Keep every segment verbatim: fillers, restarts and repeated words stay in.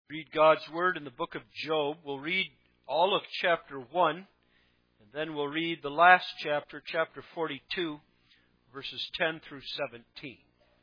Read God's Word in the book of Job. We'll read all of chapter one, and then we'll read the last chapter, chapter forty-two, verses ten through seventeen.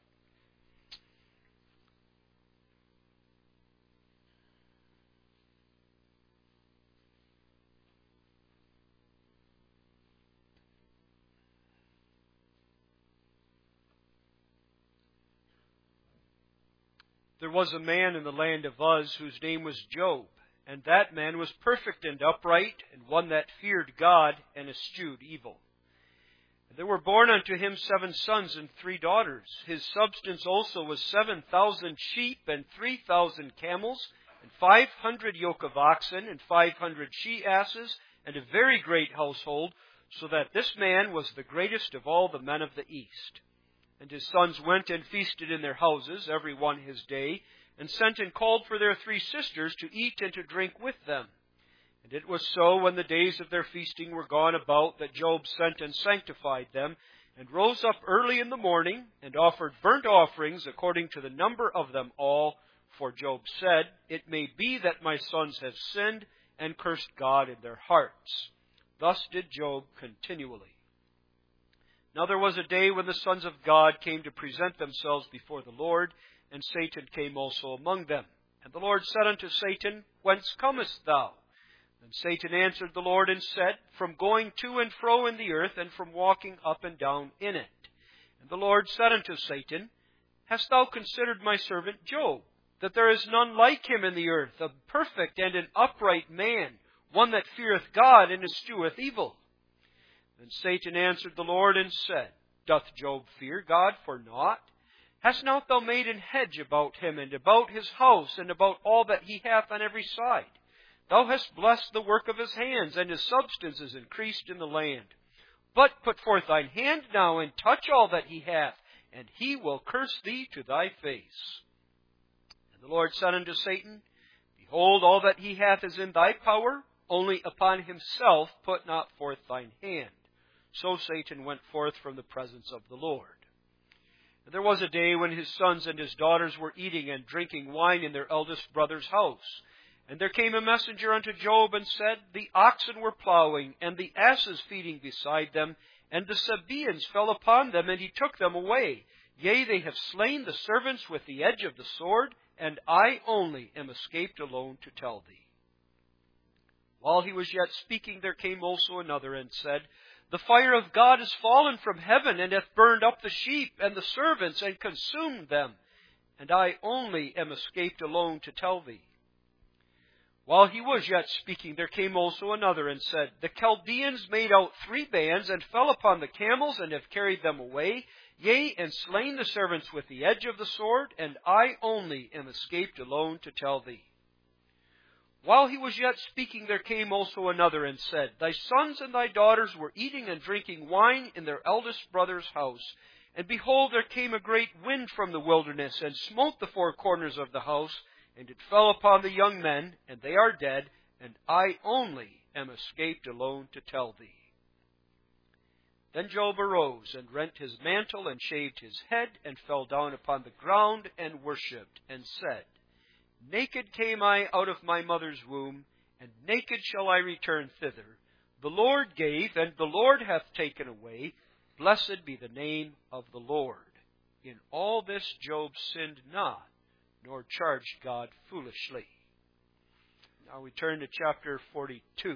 There was a man in the land of Uz whose name was Job, and that man was perfect and upright, and one that feared God and eschewed evil. And there were born unto him seven sons and three daughters. His substance also was seven thousand sheep and three thousand camels, and five hundred yoke of oxen, and five hundred she-asses, and a very great household, so that this man was the greatest of all the men of the east. And his sons went and feasted in their houses, every one his day, and sent and called for their three sisters to eat and to drink with them. And it was so, when the days of their feasting were gone about, that Job sent and sanctified them, and rose up early in the morning, and offered burnt offerings according to the number of them all. For Job said, It may be that my sons have sinned, and cursed God in their hearts. Thus did Job continually. Now there was a day when the sons of God came to present themselves before the Lord, and Satan came also among them. And the Lord said unto Satan, Whence comest thou? And Satan answered the Lord and said, From going to and fro in the earth, and from walking up and down in it. And the Lord said unto Satan, Hast thou considered my servant Job, that there is none like him in the earth, a perfect and an upright man, one that feareth God and escheweth evil? And Satan answered the Lord and said, Doth Job fear God for naught? Hast not thou made an hedge about him, and about his house, and about all that he hath on every side? Thou hast blessed the work of his hands, and his substance is increased in the land. But put forth thine hand now, and touch all that he hath, and he will curse thee to thy face. And the Lord said unto Satan, Behold, all that he hath is in thy power, only upon himself put not forth thine hand. So Satan went forth from the presence of the Lord. And there was a day when his sons and his daughters were eating and drinking wine in their eldest brother's house. And there came a messenger unto Job, and said, The oxen were plowing, and the asses feeding beside them, and the Sabaeans fell upon them, and he took them away. Yea, they have slain the servants with the edge of the sword, and I only am escaped alone to tell thee. While he was yet speaking, there came also another, and said, The fire of God is fallen from heaven, and hath burned up the sheep and the servants, and consumed them. And I only am escaped alone to tell thee. While he was yet speaking, there came also another, and said, The Chaldeans made out three bands, and fell upon the camels, and have carried them away, yea, and slain the servants with the edge of the sword, and I only am escaped alone to tell thee. While he was yet speaking, there came also another, and said, Thy sons and thy daughters were eating and drinking wine in their eldest brother's house. And behold, there came a great wind from the wilderness, and smote the four corners of the house, and it fell upon the young men, and they are dead, and I only am escaped alone to tell thee. Then Job arose, and rent his mantle, and shaved his head, and fell down upon the ground, and worshipped, and said, Naked came I out of my mother's womb, and naked shall I return thither. The Lord gave, and the Lord hath taken away. Blessed be the name of the Lord. In all this Job sinned not, nor charged God foolishly. Now we turn to chapter forty-two.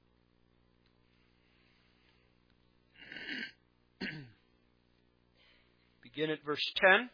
Begin at verse ten.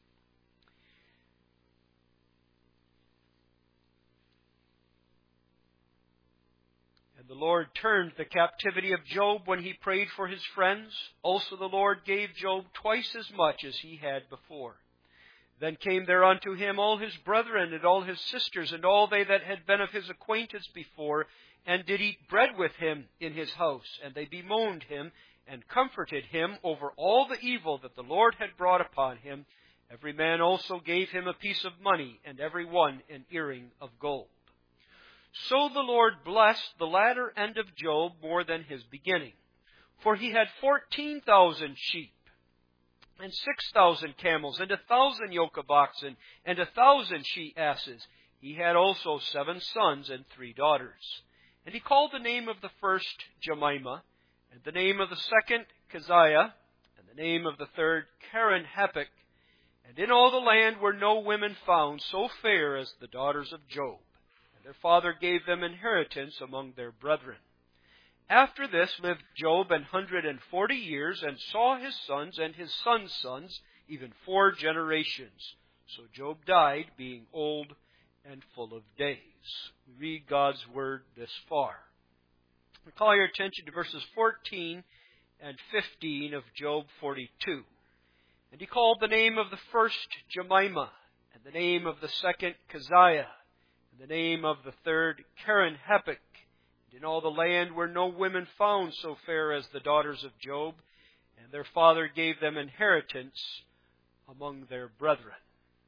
The Lord turned the captivity of Job when he prayed for his friends. Also the Lord gave Job twice as much as he had before. Then came there unto him all his brethren, and all his sisters, and all they that had been of his acquaintance before, and did eat bread with him in his house. And they bemoaned him, and comforted him over all the evil that the Lord had brought upon him. Every man also gave him a piece of money, and every one an earring of gold. So the Lord blessed the latter end of Job more than his beginning. For he had fourteen thousand sheep, and six thousand camels, and a thousand yoke of oxen, and a thousand she-asses. he had also seven sons and three daughters. And he called the name of the first Jemimah, and the name of the second Keziah, and the name of the third Keren-Happuch. And in all the land were no women found so fair as the daughters of Job. And their father gave them inheritance among their brethren. After this lived Job an hundred and forty years, and saw his sons and his sons' sons, even four generations. So Job died, being old and full of days. We read God's Word this far. We call your attention to verses fourteen and fifteen of Job forty-two. And he called the name of the first Jemimah, and the name of the second Keziah, and the name of the third Keren-Happuch. And in all the land were no women found so fair as the daughters of Job, and their father gave them inheritance among their brethren.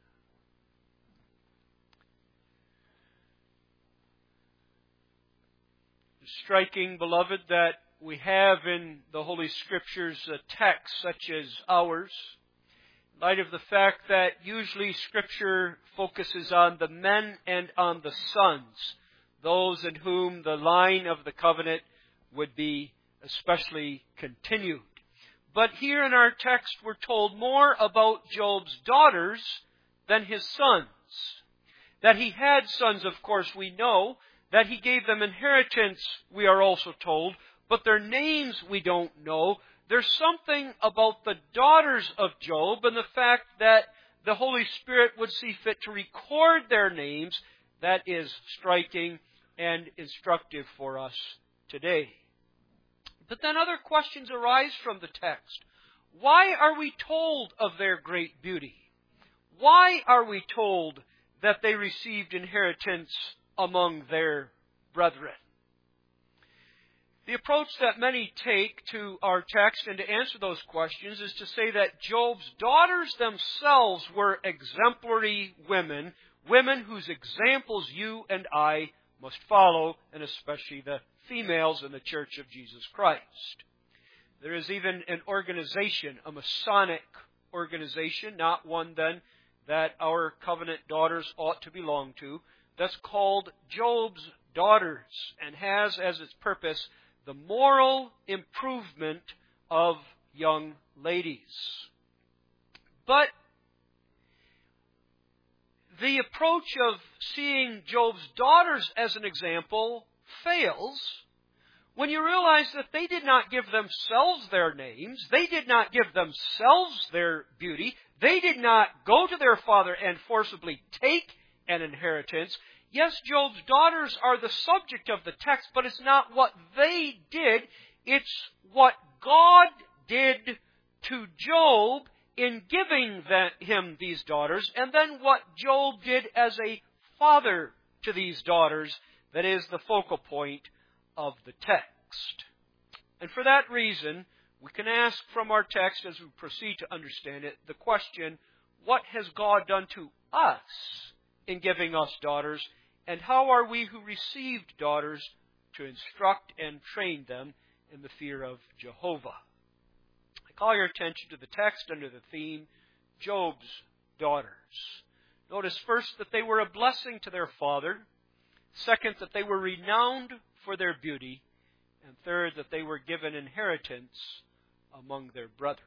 Striking, beloved, that we have in the Holy Scriptures a text such as ours, in light of the fact that usually Scripture focuses on the men and on the sons, those in whom the line of the covenant would be especially continued. But here in our text we're told more about Job's daughters than his sons. That he had sons, of course, we know. That he gave them inheritance, we are also told, but their names we don't know. There's something about the daughters of Job and the fact that the Holy Spirit would see fit to record their names that is striking and instructive for us today. But then other questions arise from the text. Why are we told of their great beauty? Why are we told that they received inheritance among their brethren? The approach that many take to our text and to answer those questions is to say that Job's daughters themselves were exemplary women, women whose examples you and I must follow, and especially the females in the Church of Jesus Christ. There is even an organization, a Masonic organization, not one then that our covenant daughters ought to belong to, that's called Job's Daughters, and has as its purpose the moral improvement of young ladies. But the approach of seeing Job's daughters as an example fails when you realize that they did not give themselves their names, they did not give themselves their beauty, they did not go to their father and forcibly take an inheritance. Yes, Job's daughters are the subject of the text, but it's not what they did. It's what God did to Job in giving the, him these daughters, and then what Job did as a father to these daughters that is the focal point of the text. And for that reason, we can ask from our text as we proceed to understand it the question, what has God done to us in giving us daughters, and how are we who received daughters to instruct and train them in the fear of Jehovah? I call your attention to the text under the theme, Job's daughters. Notice first that they were a blessing to their father. Second, that they were renowned for their beauty. And third, that they were given inheritance among their brethren.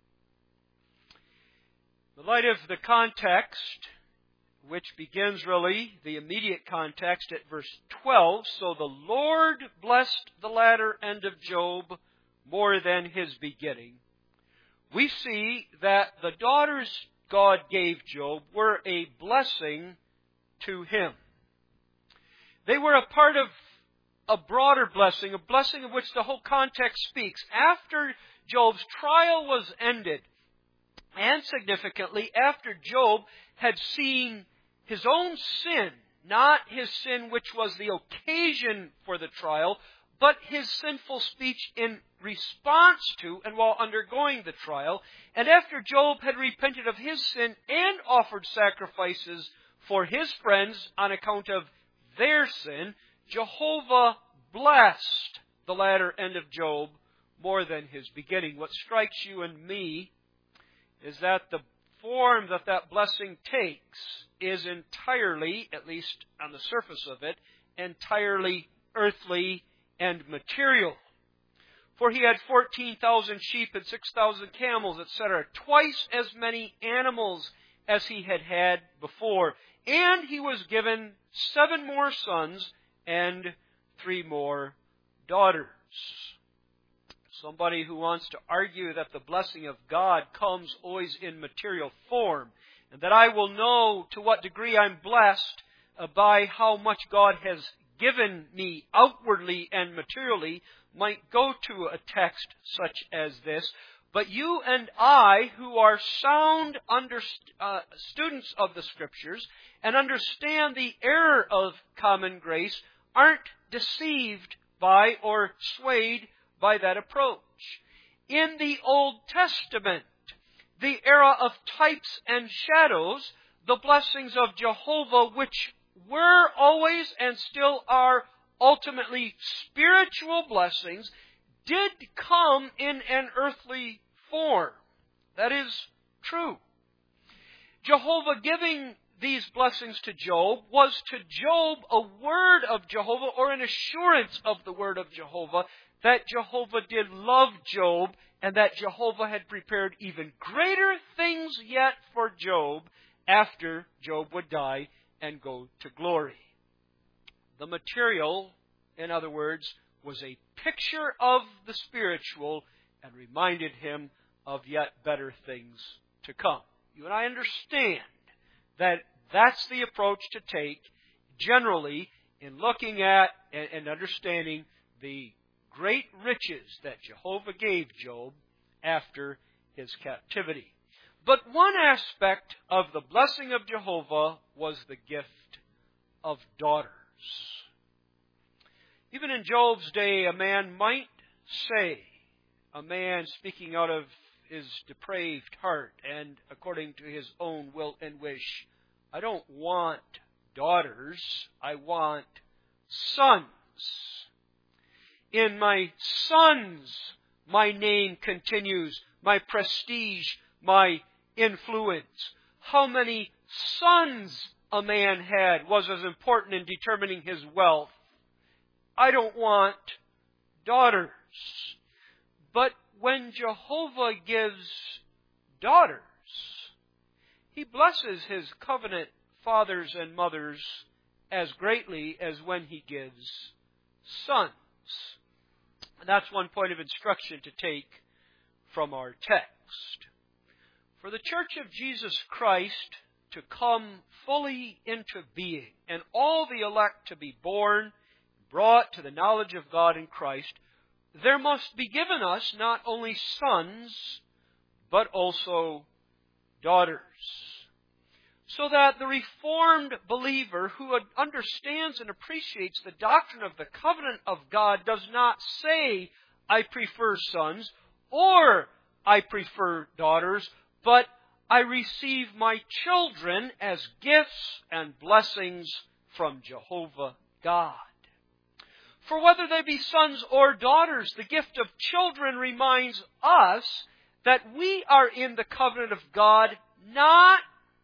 In the light of the context, which begins really, the immediate context at verse twelve, so the Lord blessed the latter end of Job more than his beginning. We see that the daughters God gave Job were a blessing to him. They were a part of a broader blessing, a blessing of which the whole context speaks. After Job's trial was ended, and significantly, after Job had seen his own sin, not his sin which was the occasion for the trial, but his sinful speech in response to and while undergoing the trial, and after Job had repented of his sin and offered sacrifices for his friends on account of their sin, Jehovah blessed the latter end of Job more than his beginning. What strikes you and me is that the form that that blessing takes is entirely, at least on the surface of it, entirely earthly and material. For he had fourteen thousand sheep and six thousand camels, et cetera, twice as many animals as he had had before. And he was given seven more sons and three more daughters. Somebody who wants to argue that the blessing of God comes always in material form, and that I will know to what degree I'm blessed by how much God has given me outwardly and materially, might go to a text such as this. But you and I, who are sound under, uh, students of the Scriptures and understand the error of common grace, aren't deceived by or swayed by that approach. In the Old Testament, the era of types and shadows, the blessings of Jehovah, which were always and still are ultimately spiritual blessings, did come in an earthly form. That is true. Jehovah giving these blessings to Job was to Job a word of Jehovah, or an assurance of the word of Jehovah, that Jehovah did love Job, and that Jehovah had prepared even greater things yet for Job after Job would die and go to glory. The material, in other words, was a picture of the spiritual and reminded him of yet better things to come. You and I understand that that's the approach to take generally in looking at and understanding the great riches that Jehovah gave Job after his captivity. But one aspect of the blessing of Jehovah was the gift of daughters. Even in Job's day, a man might say, a man speaking out of his depraved heart and according to his own will and wish, I don't want daughters, I want sons. In my sons, my name continues, my prestige, my influence. How many sons a man had was as important in determining his wealth. I don't want daughters. But when Jehovah gives daughters, He blesses His covenant fathers and mothers as greatly as when He gives sons. And that's one point of instruction to take from our text. For the Church of Jesus Christ to come fully into being, and all the elect to be born, brought to the knowledge of God in Christ, there must be given us not only sons, but also daughters. So that the Reformed believer who understands and appreciates the doctrine of the covenant of God does not say, I prefer sons, or I prefer daughters, but I receive my children as gifts and blessings from Jehovah God. For whether they be sons or daughters, the gift of children reminds us that we are in the covenant of God not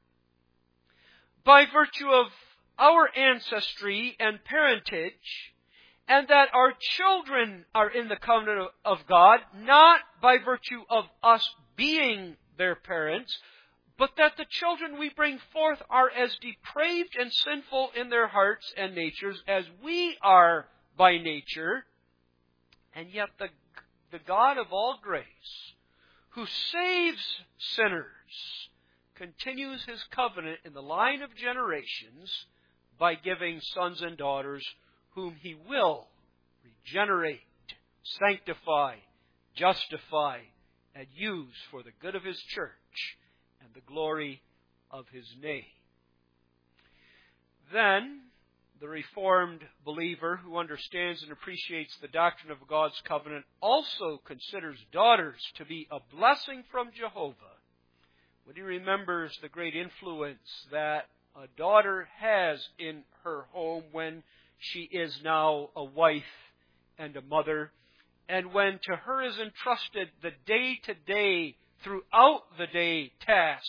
by virtue of our ancestry and parentage, and that our children are in the covenant of God not by virtue of us being their parents, but that the children we bring forth are as depraved and sinful in their hearts and natures as we are by nature, and yet the, the God of all grace, who saves sinners, continues His covenant in the line of generations by giving sons and daughters whom He will regenerate, sanctify, justify, and use for the good of His church and the glory of His name. Then, the Reformed believer who understands and appreciates the doctrine of God's covenant also considers daughters to be a blessing from Jehovah when he remembers the great influence that a daughter has in her home when she is now a wife and a mother, and when to her is entrusted the day-to-day, throughout the day task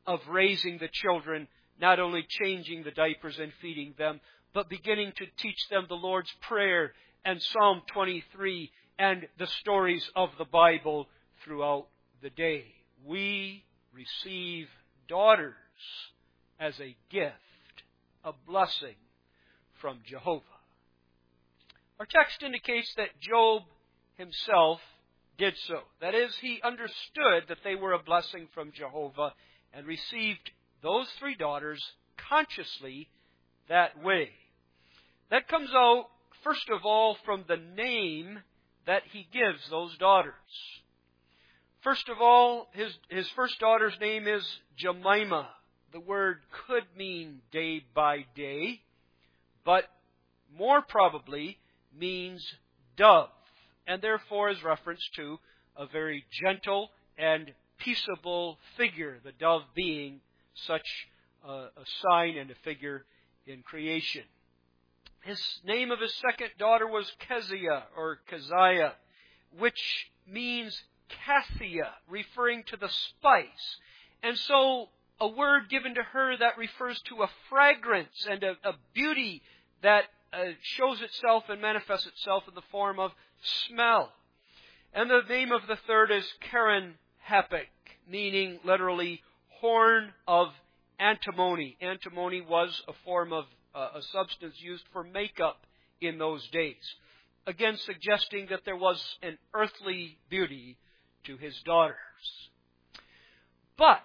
of raising the children, not only changing the diapers and feeding them, but beginning to teach them the Lord's Prayer and Psalm twenty-three and the stories of the Bible throughout the day. We receive daughters as a gift, a blessing from Jehovah. Our text indicates that Job himself did so. That is, he understood that they were a blessing from Jehovah and received those three daughters consciously that way. That comes out, first of all, from the name that he gives those daughters. First of all, his, his first daughter's name is Jemimah. The word could mean day by day, but more probably means dove, and therefore is reference to a very gentle and peaceable figure, the dove being such a, a sign and a figure in creation. His name of his second daughter was Keziah, or Keziah, which means cassia, referring to the spice. And so a word given to her that refers to a fragrance and a, a beauty that uh, shows itself and manifests itself in the form of smell. And the name of the third is Karen Hapik, meaning literally horn of antimony. Antimony was a form of uh, a substance used for makeup in those days. Again, suggesting that there was an earthly beauty to his daughters. But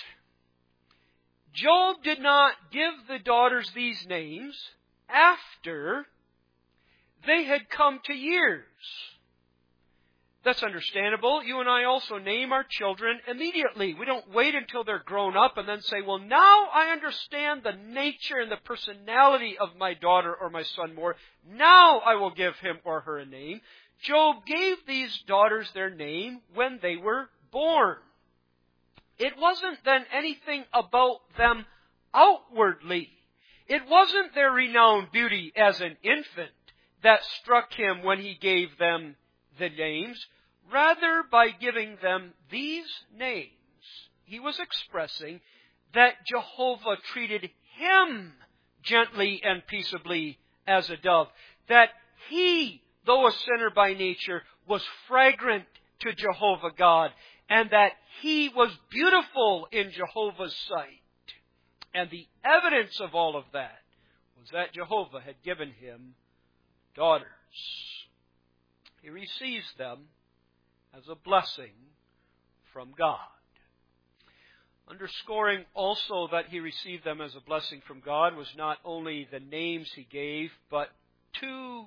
Job did not give the daughters these names after they had come to years. That's understandable. You and I also name our children immediately. We don't wait until they're grown up and then say, well, now I understand the nature and the personality of my daughter or my son more. Now I will give him or her a name. Job gave these daughters their name when they were born. It wasn't then anything about them outwardly. It wasn't their renowned beauty as an infant that struck him when he gave them the names. Rather, by giving them these names, he was expressing that Jehovah treated him gently and peaceably as a dove. That he, though a sinner by nature, was fragrant to Jehovah God, and that he was beautiful in Jehovah's sight. And the evidence of all of that was that Jehovah had given him daughters. He receives them as a blessing from God. Underscoring also that he received them as a blessing from God was not only the names he gave, but two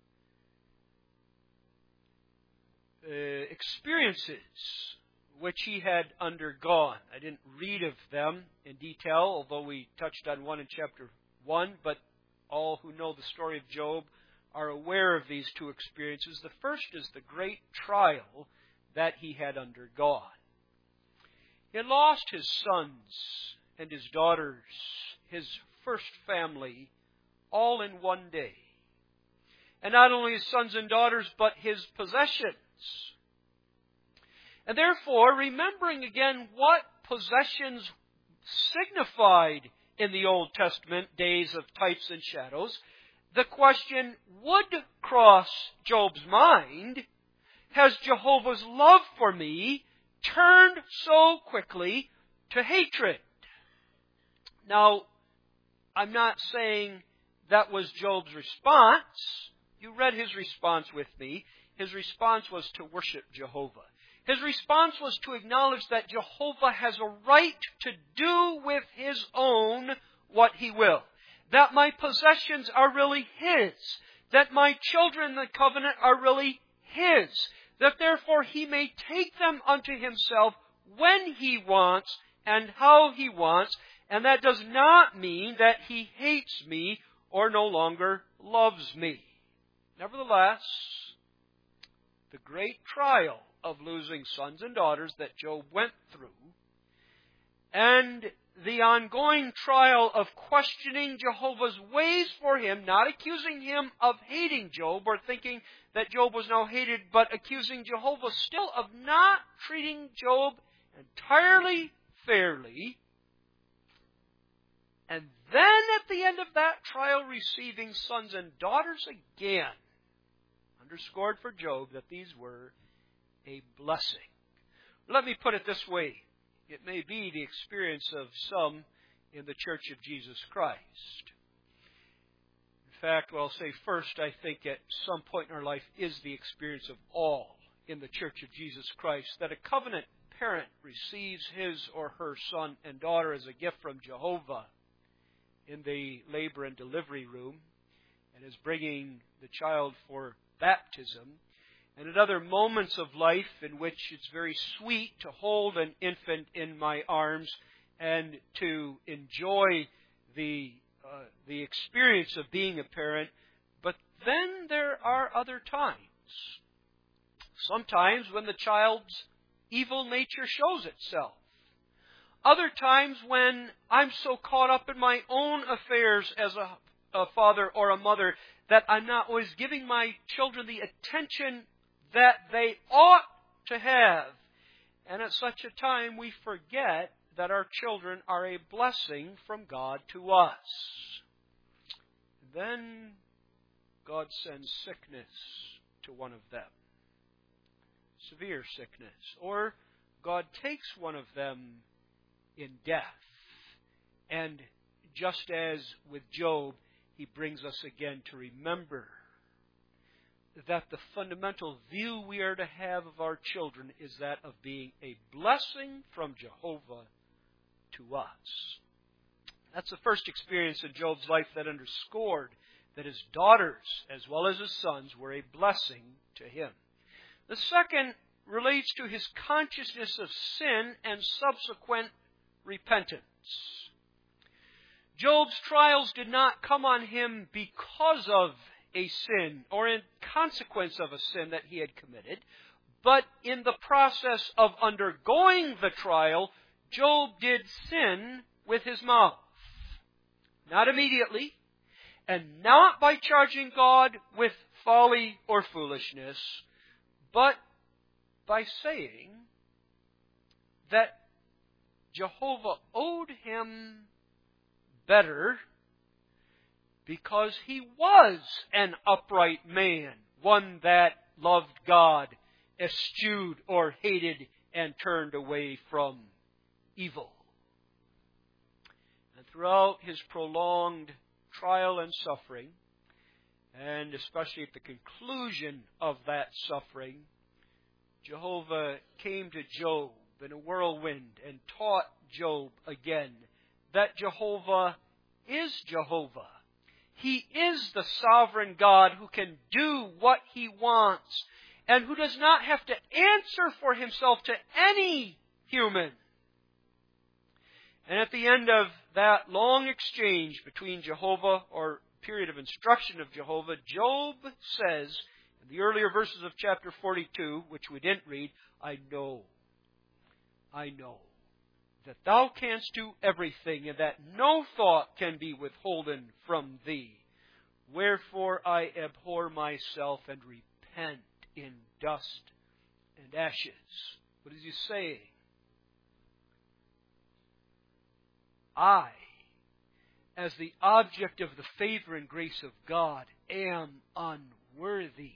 uh, experiences which he had undergone. I didn't read of them in detail, although we touched on one in chapter one, but all who know the story of Job are aware of these two experiences. The first is the great trial that he had undergone. He had lost his sons and his daughters, his first family, all in one day. And not only his sons and daughters, but his possessions. And therefore, remembering again what possessions signified in the Old Testament days of types and shadows, the question would cross Job's mind, has Jehovah's love for me turned so quickly to hatred? Now, I'm not saying that was Job's response. You read his response with me. His response was to worship Jehovah. His response was to acknowledge that Jehovah has a right to do with his own what he will. That my possessions are really his. That my children in the covenant are really his. That therefore he may take them unto himself when he wants and how he wants. And that does not mean that he hates me or no longer loves me. Nevertheless, the great trial of losing sons and daughters that Job went through, and the ongoing trial of questioning Jehovah's ways for him, not accusing him of hating Job or thinking that Job was now hated, but accusing Jehovah still of not treating Job entirely fairly, And then at the end of that trial, receiving sons and daughters again. Underscored for Job that these were a blessing. Let me put it this way. It may be the experience of some in the Church of Jesus Christ. In fact, well, I'll say first, I think at some point in our life is the experience of all in the Church of Jesus Christ, that a covenant parent receives his or her son and daughter as a gift from Jehovah in the labor and delivery room, and is bringing the child for baptism, and at other moments of life in which it's very sweet to hold an infant in my arms and to enjoy the uh, the experience of being a parent. But then there are other times. Sometimes when the child's evil nature shows itself. Other times when I'm so caught up in my own affairs as a, a father or a mother that I'm not always giving my children the attention that they ought to have. And at such a time we forget that our children are a blessing from God to us. Then God sends sickness to one of them. Severe sickness. Or God takes one of them in death. And just as with Job, He brings us again to remember that the fundamental view we are to have of our children is that of being a blessing from Jehovah to us. That's the first experience in Job's life that underscored that his daughters, as well as his sons, were a blessing to him. The second relates to his consciousness of sin and subsequent repentance. Job's trials did not come on him because of a sin or in consequence of a sin that he had committed, but in the process of undergoing the trial, Job did sin with his mouth. Not immediately, and not by charging God with folly or foolishness, but by saying that Jehovah owed him better because he was an upright man, one that loved God, eschewed or hated and turned away from evil. And throughout his prolonged trial and suffering, and especially at the conclusion of that suffering, Jehovah came to Job in a whirlwind and taught Job again that Jehovah is Jehovah. He is the sovereign God who can do what He wants and who does not have to answer for Himself to any human. And at the end of that long exchange between Jehovah, or period of instruction of Jehovah, Job says, in the earlier verses of chapter forty-two, which we didn't read, I know, I know that Thou canst do everything, and that no thought can be withholden from Thee. Wherefore I abhor myself and repent in dust and ashes. What is he saying? I, as the object of the favor and grace of God, am unworthy.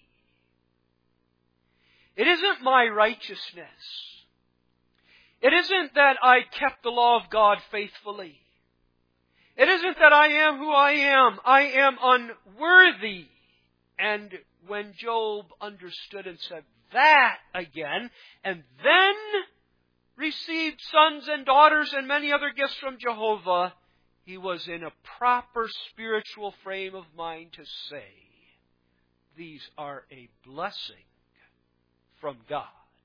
It isn't my righteousness. It isn't that I kept the law of God faithfully. It isn't that I am who I am. I am unworthy. And when Job understood and said that again, and then received sons and daughters and many other gifts from Jehovah, he was in a proper spiritual frame of mind to say, these are a blessing from God.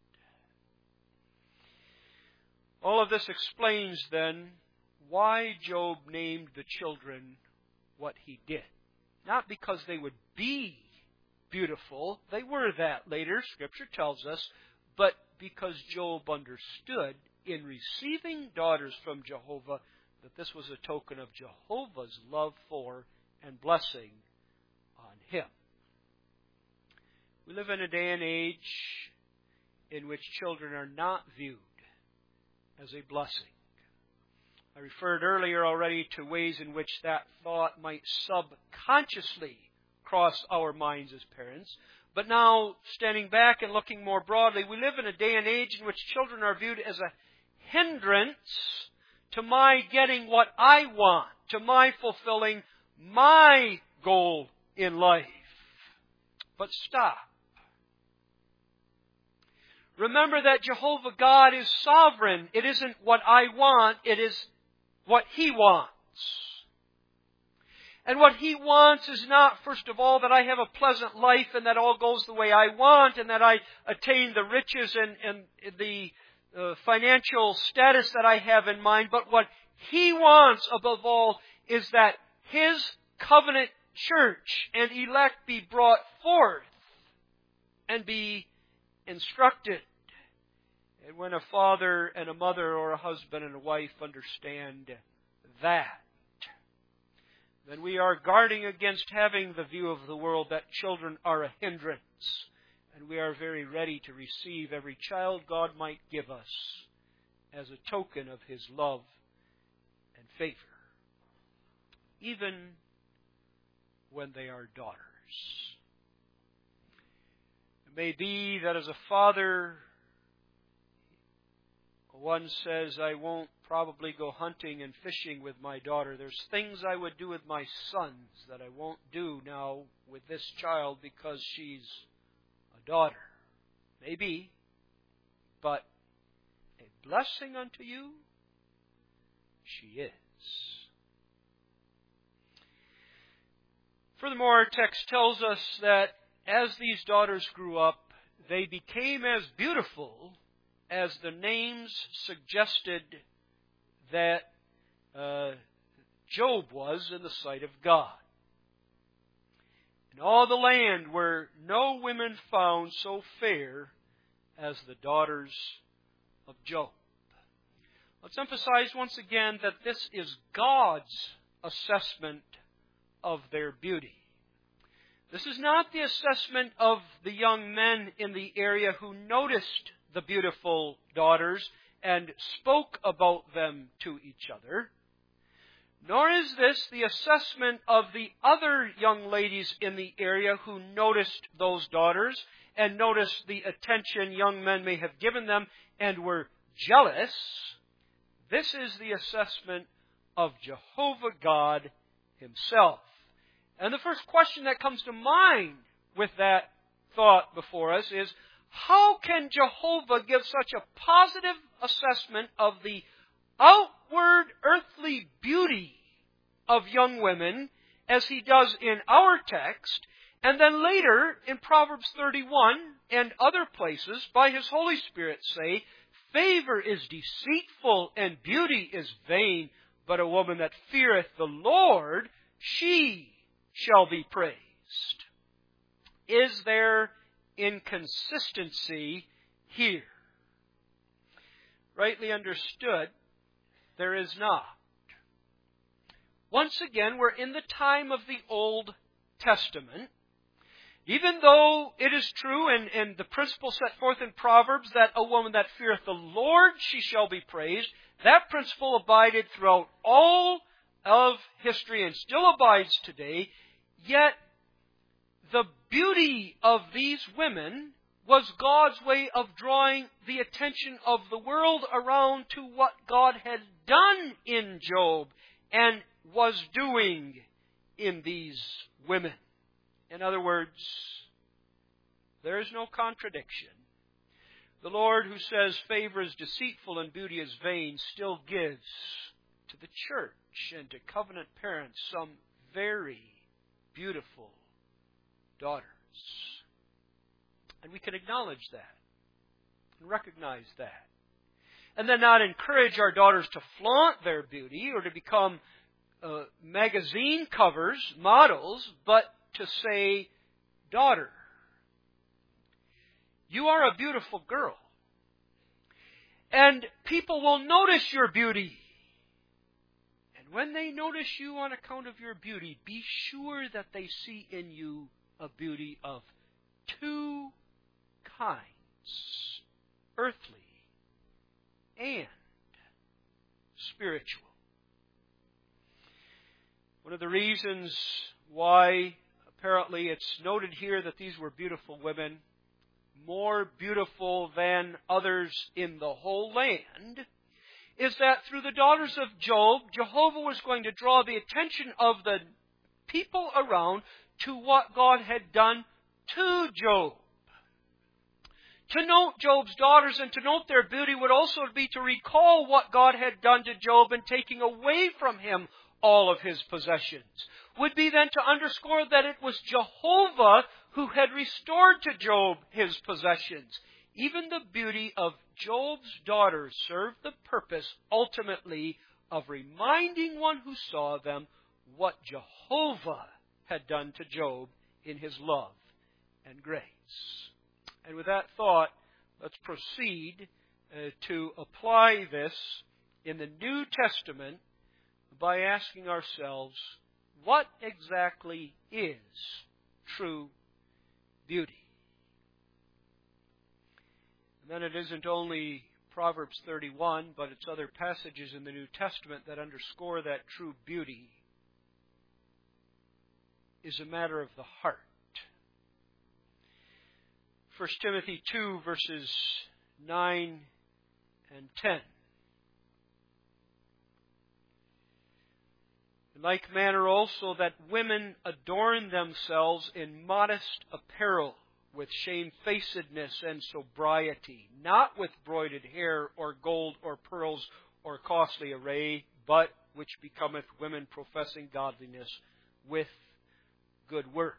All of this explains then why Job named the children what he did. Not because they would be beautiful, they were that later, Scripture tells us, but because Job understood in receiving daughters from Jehovah that this was a token of Jehovah's love for and blessing on him. We live in a day and age in which children are not viewed as a blessing. I referred earlier already to ways in which that thought might subconsciously cross our minds as parents. But now, standing back and looking more broadly, we live in a day and age in which children are viewed as a hindrance to my getting what I want, to my fulfilling my goal in life. But stop. Remember that Jehovah God is sovereign. It isn't what I want, it is what He wants. And what He wants is not, first of all, that I have a pleasant life and that all goes the way I want and that I attain the riches and, and the uh, financial status that I have in mind. But what He wants, above all, is that His covenant church and elect be brought forth and be instructed. And when a father and a mother or a husband and a wife understand that, then we are guarding against having the view of the world that children are a hindrance. And we are very ready to receive every child God might give us as a token of His love and favor, even when they are daughters. It may be that as a father, one says, I won't probably go hunting and fishing with my daughter. There's things I would do with my sons that I won't do now with this child because she's a daughter. Maybe, but a blessing unto you, she is. Furthermore, our text tells us that as these daughters grew up, they became as beautiful as the names suggested that uh, Job was in the sight of God. In all the land were no women found so fair as the daughters of Job. Let's emphasize once again that this is God's assessment of their beauty. This is not the assessment of the young men in the area who noticed the beautiful daughters and spoke about them to each other. Nor is this the assessment of the other young ladies in the area who noticed those daughters and noticed the attention young men may have given them and were jealous. This is the assessment of Jehovah God Himself. And the first question that comes to mind with that thought before us is, how can Jehovah give such a positive assessment of the outward earthly beauty of young women as He does in our text, and then later in Proverbs thirty-one and other places by His Holy Spirit say, favor is deceitful and beauty is vain, but a woman that feareth the Lord, she shall be praised. Is there inconsistency here? Rightly understood, there is not. Once again, we're in the time of the Old Testament. Even though it is true, and, and the principle set forth in Proverbs, that a woman that feareth the Lord, she shall be praised, that principle abided throughout all of history and still abides today. Yet, the beauty of these women was God's way of drawing the attention of the world around to what God had done in Job and was doing in these women. In other words, there is no contradiction. The Lord, who says favor is deceitful and beauty is vain, still gives to the church and to covenant parents some very beautiful daughters. And we can acknowledge that and recognize that. And then not encourage our daughters to flaunt their beauty or to become uh, magazine covers, models, but to say, daughter, you are a beautiful girl. And people will notice your beauty. And when they notice you on account of your beauty, be sure that they see in you a beauty of two kinds, earthly and spiritual. One of the reasons why apparently it's noted here that these were beautiful women, more beautiful than others in the whole land, is that through the daughters of Job, Jehovah was going to draw the attention of the people around to what God had done to Job. To note Job's daughters and to note their beauty would also be to recall what God had done to Job in taking away from him all of his possessions. Would be then to underscore that it was Jehovah who had restored to Job his possessions. Even the beauty of Job's daughters served the purpose ultimately of reminding one who saw them what Jehovah had done to Job in his love and grace. And with that thought, let's proceed uh, to apply this in the New Testament by asking ourselves, what exactly is true beauty? And then it isn't only Proverbs thirty-one, but it's other passages in the New Testament that underscore that true beauty is a matter of the heart. First Timothy two, verses nine and ten. In like manner also that women adorn themselves in modest apparel, with shamefacedness and sobriety, not with broided hair or gold or pearls or costly array, but which becometh women professing godliness with good works.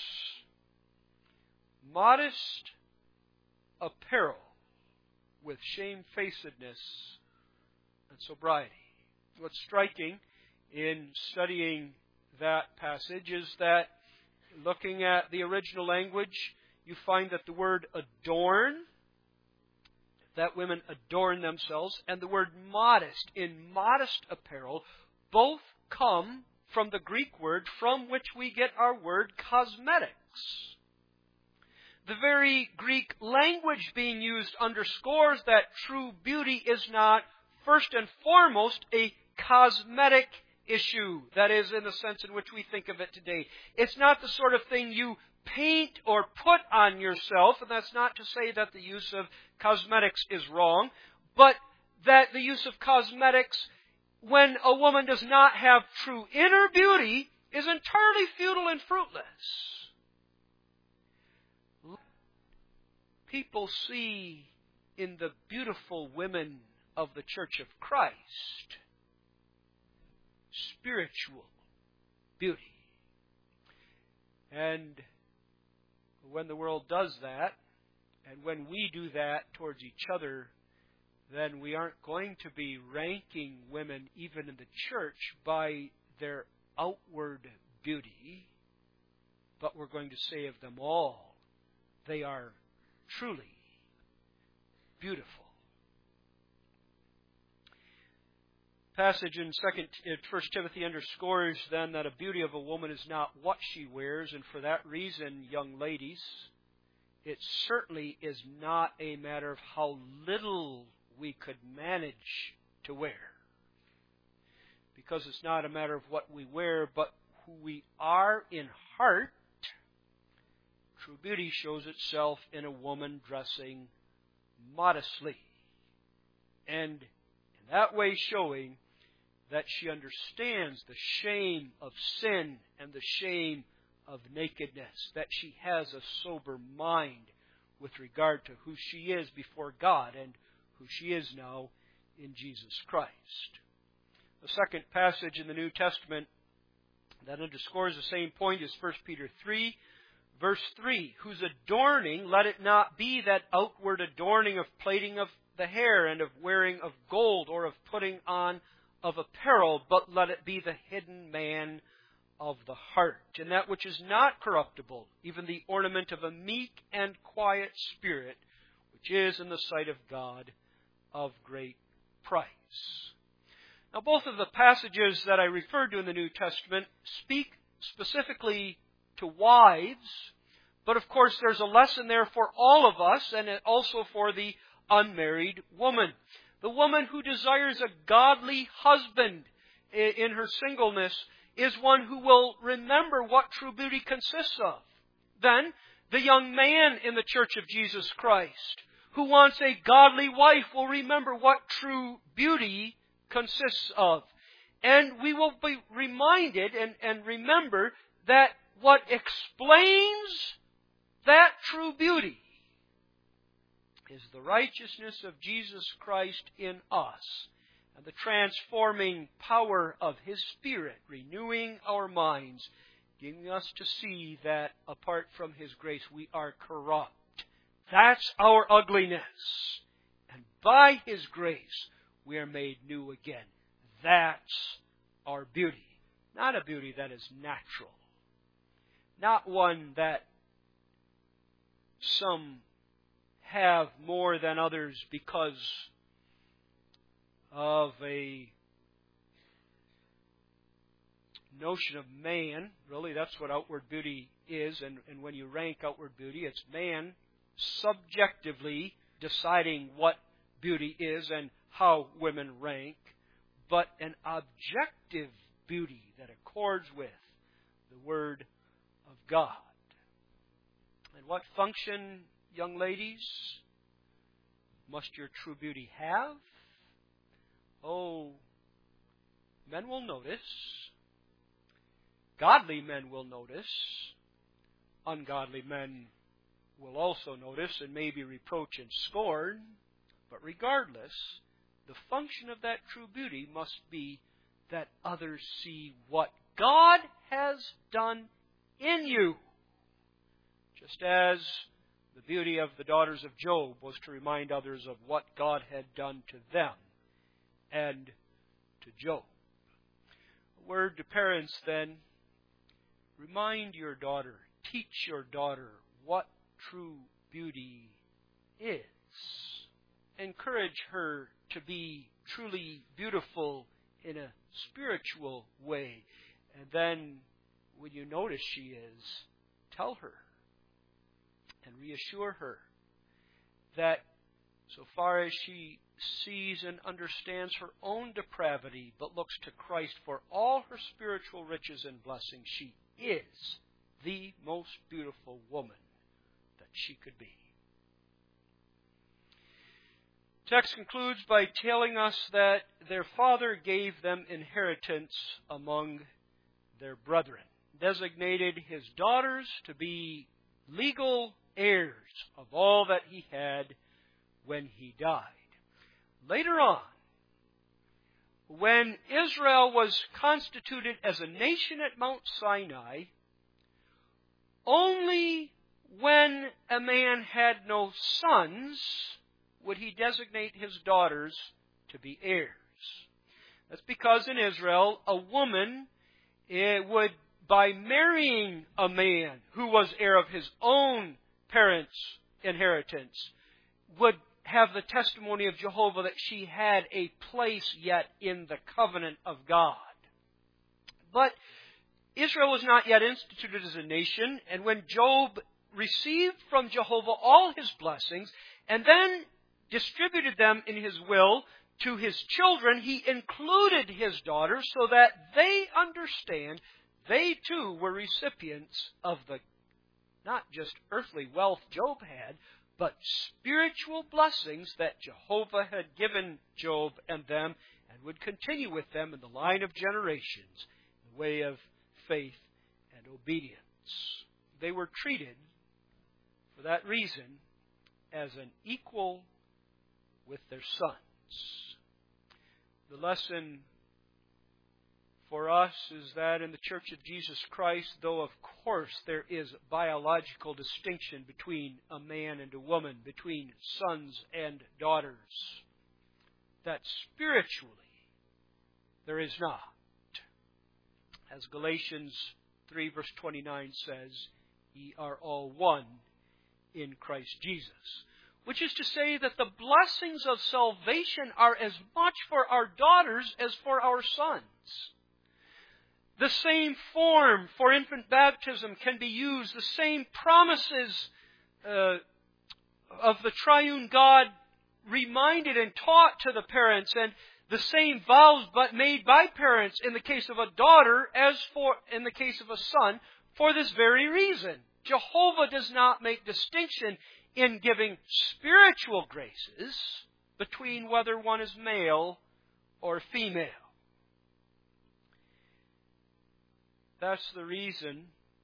Modest apparel with shamefacedness and sobriety. What's striking in studying that passage is that, looking at the original language, you find that the word adorn, that women adorn themselves, and the word modest, in modest apparel, both come from the Greek word from which we get our word cosmetics. The very Greek language being used underscores that true beauty is not, first and foremost, a cosmetic issue. That is, in the sense in which we think of it today. It's not the sort of thing you paint or put on yourself, and that's not to say that the use of cosmetics is wrong, but that the use of cosmetics, when a woman does not have true inner beauty, is entirely futile and fruitless. People see in the beautiful women of the Church of Christ spiritual beauty. And when the world does that, and when we do that towards each other, then we aren't going to be ranking women, even in the church, by their outward beauty, but we're going to say of them all, they are truly beautiful. Passage in Second, First Timothy underscores then that a beauty of a woman is not what she wears, and for that reason, young ladies, it certainly is not a matter of how little we could manage to wear. Because it's not a matter of what we wear, but who we are in heart. True beauty shows itself in a woman dressing modestly, and in that way showing that she understands the shame of sin and the shame of nakedness, that she has a sober mind with regard to who she is before God and who she is now in Jesus Christ. The second passage in the New Testament that underscores the same point is First Peter three, verse three, whose adorning, let it not be that outward adorning of plaiting of the hair and of wearing of gold or of putting on of apparel, but let it be the hidden man of the heart, and that which is not corruptible, even the ornament of a meek and quiet spirit, which is in the sight of God of great price. Now, both of the passages that I referred to in the New Testament speak specifically to wives, but of course there's a lesson there for all of us, and also for the unmarried woman. The woman who desires a godly husband in her singleness is one who will remember what true beauty consists of. Then, the young man in the Church of Jesus Christ who wants a godly wife will remember what true beauty consists of. And we will be reminded and, and remember that what explains that true beauty is the righteousness of Jesus Christ in us and the transforming power of His Spirit, renewing our minds, giving us to see that apart from His grace we are corrupt. That's our ugliness. And by His grace we are made new again. That's our beauty. Not a beauty that is natural. Not one that some have more than others because of a notion of man. Really, that's what outward beauty is. And, and when you rank outward beauty, it's man subjectively deciding what beauty is and how women rank, but an objective beauty that accords with the Word of God. And what function, young ladies, must your true beauty have? Oh, men will notice. Godly men will notice. Ungodly men will also notice and maybe reproach and scorn. But regardless, the function of that true beauty must be that others see what God has done in you. Just as the beauty of the daughters of Job was to remind others of what God had done to them and to Job. A word to parents then, remind your daughter, teach your daughter what true beauty is. Encourage her to be truly beautiful in a spiritual way. And then, when you notice she is, tell her and reassure her that so far as she sees and understands her own depravity, but looks to Christ for all her spiritual riches and blessings, she is the most beautiful woman that she could be. The text concludes by telling us that their father gave them inheritance among their brethren, designated his daughters to be legal heirs of all that he had when he died. Later on, when Israel was constituted as a nation at Mount Sinai, only when a man had no sons would he designate his daughters to be heirs. That's because in Israel, a woman it would, by marrying a man who was heir of his own parents' inheritance, would have the testimony of Jehovah that she had a place yet in the covenant of God. But Israel was not yet instituted as a nation, and when Job received from Jehovah all his blessings, and then distributed them in his will to his children, he included his daughters so that they understand they too were recipients of the not just earthly wealth Job had, but spiritual blessings that Jehovah had given Job and them and would continue with them in the line of generations in the way of faith and obedience. They were treated, for that reason, as an equal with their sons. The lesson for us is that in the Church of Jesus Christ, though of course there is biological distinction between a man and a woman, between sons and daughters, that spiritually there is not. As Galatians three verse twenty-nine says, ye are all one in Christ Jesus. Which is to say that the blessings of salvation are as much for our daughters as for our sons. The same form for infant baptism can be used. The same promises uh, of the triune God reminded and taught to the parents. And the same vows but made by parents in the case of a daughter as for in the case of a son for this very reason. Jehovah does not make distinction in giving spiritual graces between whether one is male or female. That's the reason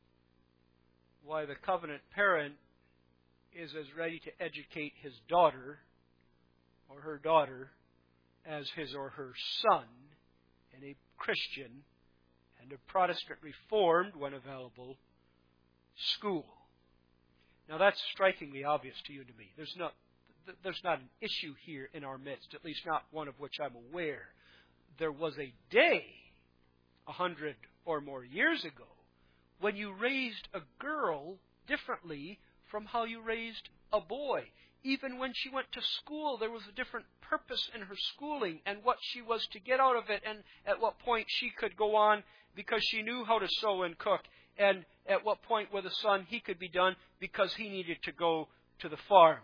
why the covenant parent is as ready to educate his daughter or her daughter as his or her son in a Christian and a Protestant Reformed, when available, school. Now that's strikingly obvious to you and to me. There's not, there's not an issue here in our midst, at least not one of which I'm aware. There was a day, a hundred or more years ago, when you raised a girl differently from how you raised a boy. Even when she went to school, there was a different purpose in her schooling and what she was to get out of it, and at what point she could go on because she knew how to sew and cook, and at what point with a son he could be done because he needed to go to the farm.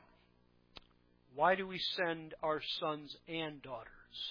Why do we send our sons and daughters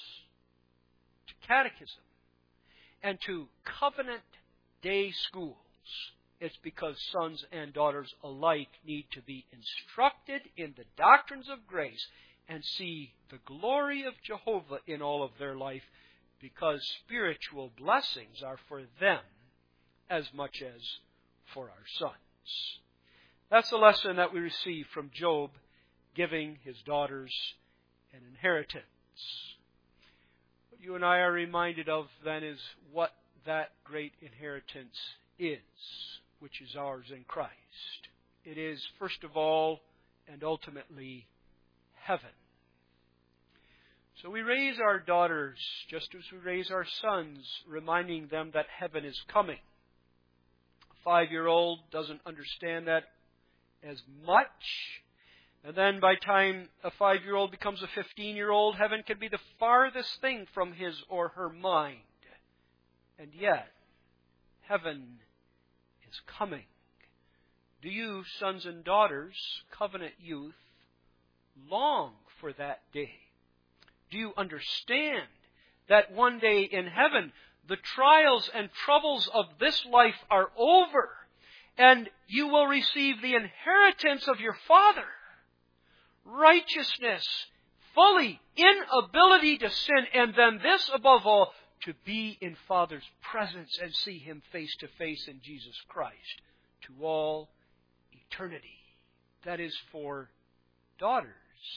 to catechism and to covenant day schools? It's because sons and daughters alike need to be instructed in the doctrines of grace and see the glory of Jehovah in all of their life, because spiritual blessings are for them as much as for our sons. That's a lesson that we receive from Job giving his daughters an inheritance. What you and I are reminded of then is what that great inheritance is, which is ours in Christ. It is, first of all, and ultimately, heaven. So we raise our daughters just as we raise our sons, reminding them that heaven is coming. A five-year-old doesn't understand that as much. And then by the time a five-year-old becomes a fifteen-year-old, heaven can be the farthest thing from his or her mind. And yet, heaven is coming. Do you, sons and daughters, covenant youth, long for that day? Do you understand that one day in heaven the trials and troubles of this life are over and you will receive the inheritance of your Father? Righteousness, fully, inability to sin, and then this above all, to be in Father's presence and see Him face to face in Jesus Christ to all eternity. That is for daughters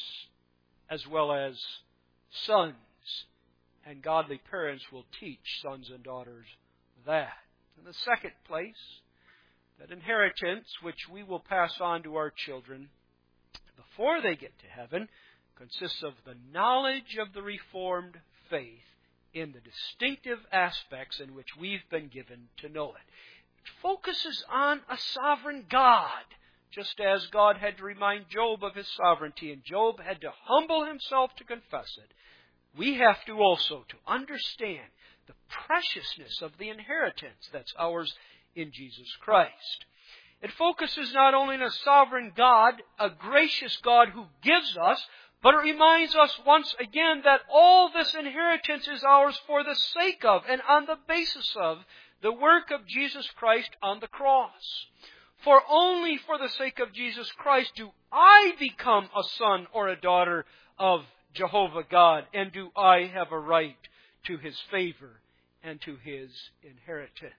as well as sons. And godly parents will teach sons and daughters that. In the second place, that inheritance which we will pass on to our children before they get to heaven consists of the knowledge of the Reformed faith in the distinctive aspects in which we've been given to know it. It focuses on a sovereign God, just as God had to remind Job of His sovereignty, and Job had to humble himself to confess it. We have to also to understand the preciousness of the inheritance that's ours in Jesus Christ. It focuses not only on a sovereign God, a gracious God who gives us, but it reminds us once again that all this inheritance is ours for the sake of and on the basis of the work of Jesus Christ on the cross. For only for the sake of Jesus Christ do I become a son or a daughter of Jehovah God, and do I have a right to His favor and to His inheritance.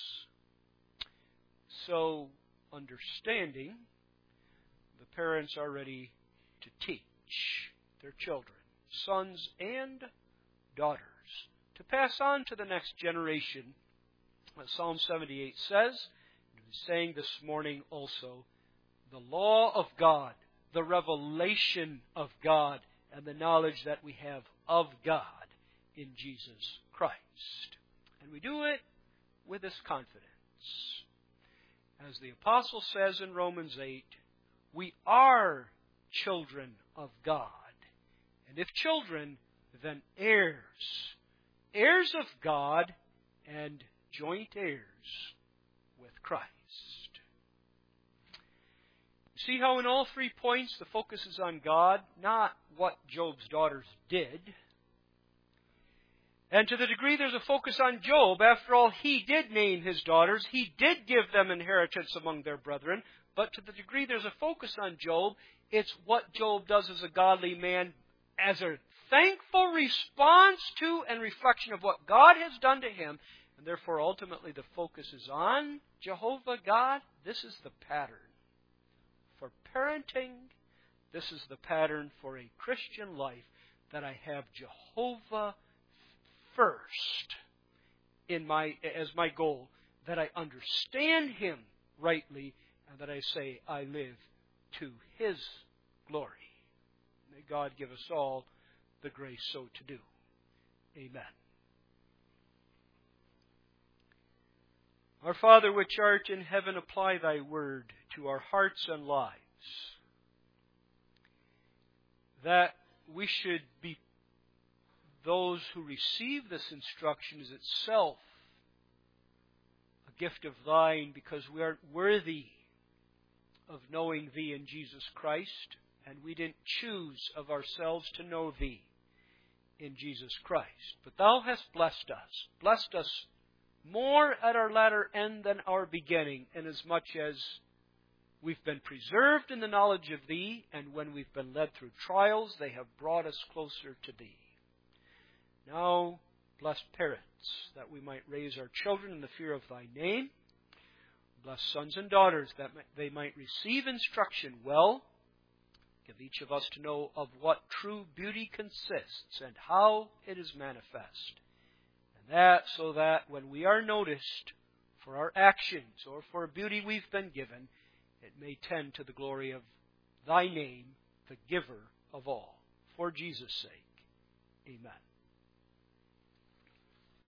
So, understanding, the parents are ready to teach their children, sons and daughters, to pass on to the next generation. As Psalm seventy-eight says, and we're saying this morning also, the law of God, the revelation of God, and the knowledge that we have of God in Jesus Christ. And we do it with this confidence. As the Apostle says in Romans eight, we are children of God. And if children, then heirs. Heirs of God and joint heirs with Christ. See how in all three points the focus is on God, not what Job's daughters did, And to the degree there's a focus on Job, after all, he did name his daughters. He did give them inheritance among their brethren. But to the degree there's a focus on Job, it's what Job does as a godly man as a thankful response to and reflection of what God has done to him. And therefore, ultimately, the focus is on Jehovah God. This is the pattern for parenting. This is the pattern for a Christian life, that I have Jehovah first in my as my goal, that I understand Him rightly, and that I say I live to His glory. May God give us all the grace so to do. Amen. Our Father which art in heaven, apply Thy word to our hearts and lives, that we should be those who receive this instruction is itself a gift of Thine, because we aren't worthy of knowing Thee in Jesus Christ, and we didn't choose of ourselves to know Thee in Jesus Christ. But Thou hast blessed us, blessed us more at our latter end than our beginning, inasmuch as we've been preserved in the knowledge of Thee, and when we've been led through trials, they have brought us closer to Thee. Now, bless parents, that we might raise our children in the fear of Thy name. Bless sons and daughters, that they might receive instruction well. Give each of us to know of what true beauty consists and how it is manifest. And that so that when we are noticed for our actions or for beauty we've been given, it may tend to the glory of Thy name, the giver of all. For Jesus' sake, amen.